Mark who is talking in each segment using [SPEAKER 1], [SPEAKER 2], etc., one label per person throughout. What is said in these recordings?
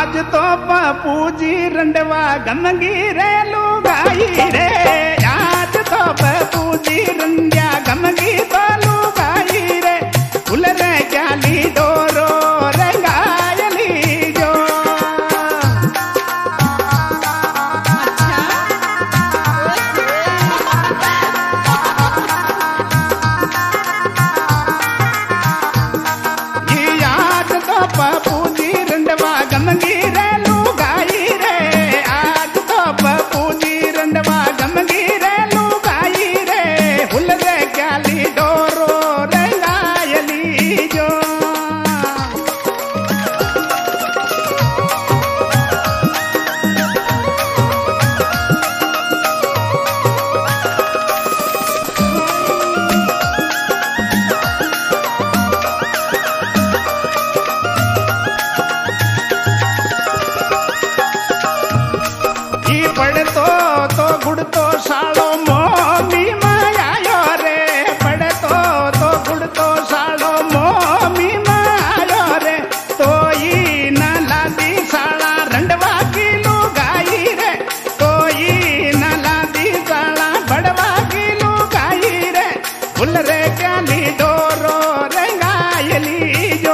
[SPEAKER 1] आज तो पप्पू जी रंडवा गमगी रे लुगाई रे। आज तो पप्पू जी रंडिया गमगी तो लुगाई रे। फुल रे जाली डोरो रंगायली जो। आज तो पप्पू जी रंडवा गमगी रे लुगाई रे। आज तो पप्पू जी रंडवा गमगी रे लुगाई रे। फुल रे जाली डोरो रंगायली जो। पढ़तो तो गुड़तो सालो मोमी मायायो रे। पढ़तो तो गुड़तो सालो मोमी मायायो रे। तो ई न लादी साला रंडवा की लुगाई रे। तो ई न लादी साला बड़वा की लुगाई रे। फुल रे जाली डोरो रंगायली जो।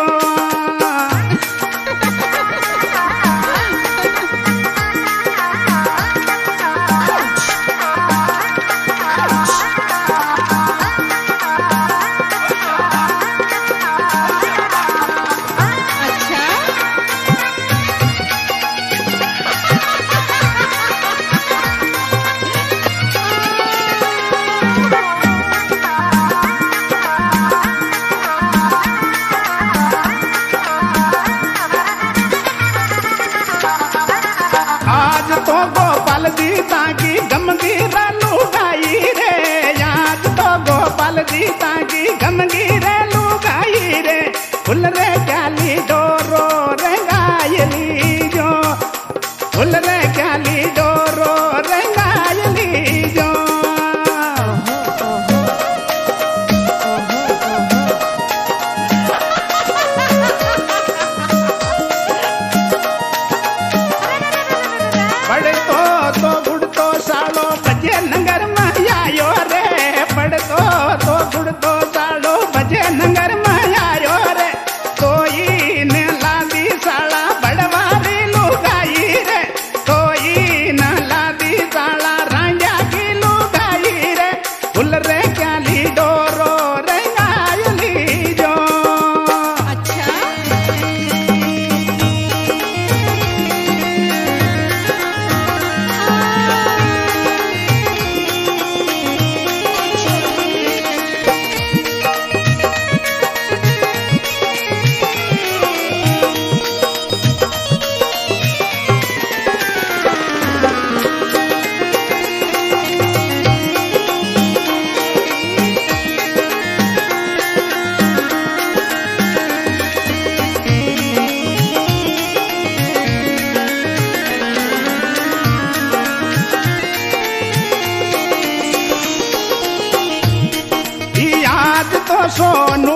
[SPEAKER 1] आज तो गोपाल जीता की गमगी रे लुगाई रे। आज तो गोपाल जीता की गमगी रे लुगाई रे। फुल रे जाली डोरो रंगायली जो। फुल रे जाली डोरो रंगायली जो। पढ़तो तो गुड़तो सालो बजे नगर मायायो रे। पढ़तो तो गुड़तो सालो बजे नगर मायायो रे। तो ई ने लादी साला बड़वारी लुगाई रे। तो ई न लादी साला रांझा की लुगाई रे। फुल रे जाली डोरो रंगायली जो। सोनू